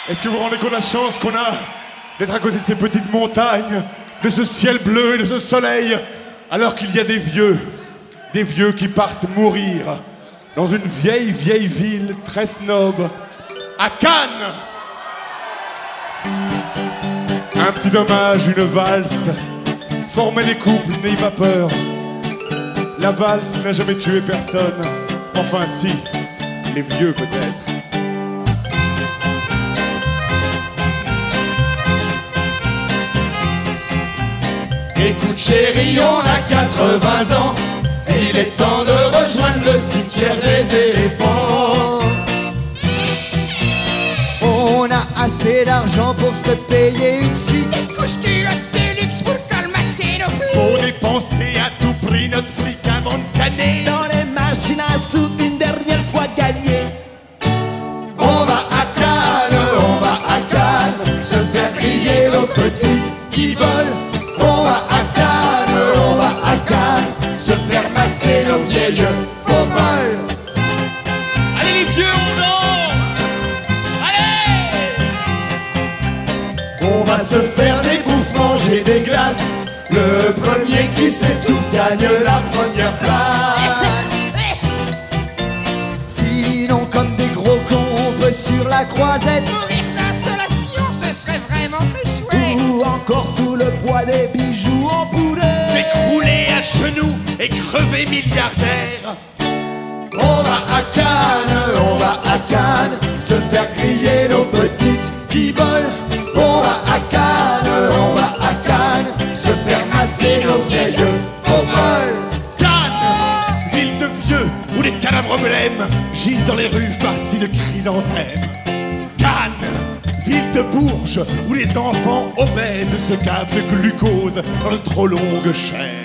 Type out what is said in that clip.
Est-ce que vous vous rendez compte de la chance qu'on a d'être à côté de ces petites montagnes, de ce ciel bleu et de ce soleil, alors qu'il y a des vieux qui partent mourir dans une vieille ville très snob, à Cannes. Un petit dommage, une valse, former des couples, n'ayez pas peur. La valse n'a jamais tué personne, enfin si, les vieux peut-être. Écoute chérie, on a 80 ans, il est temps de rejoindre le cimetière des éléphants. On a assez d'argent pour se payer une suite. Une couche-culotte de luxe pour colmater nos flux. Faut dépenser à tout prix notre fric avant de canner. Dans les machines à sous, une dernière fois gagnée. On va à Cannes, se faire griller nos petites guiboles. On va à Cannes, se faire masser nos vieilles pommes. Allez les vieux, on danse! Allez! On va se faire des bouffes, manger des glaces. Le premier qui s'étouffe gagne la première place. Sinon, comme des gros cons, on peut sur la croisette. Mourir d'insolation, ce serait vraiment très chouette. Ou encore sous le poids des bijoux en poulet. S'écrouler à genoux et crever milliardaire. On va à Cannes, se faire griller nos petites guiboles. On va à Cannes, se faire masser nos vieilles pommes. Cannes, ville de vieux où les cadavres blêmes gisent dans les rues farcies de chrysanthèmes. Cannes, ville de Bourges où les enfants obèses se gavent de glucose dans de trop longues chaînes.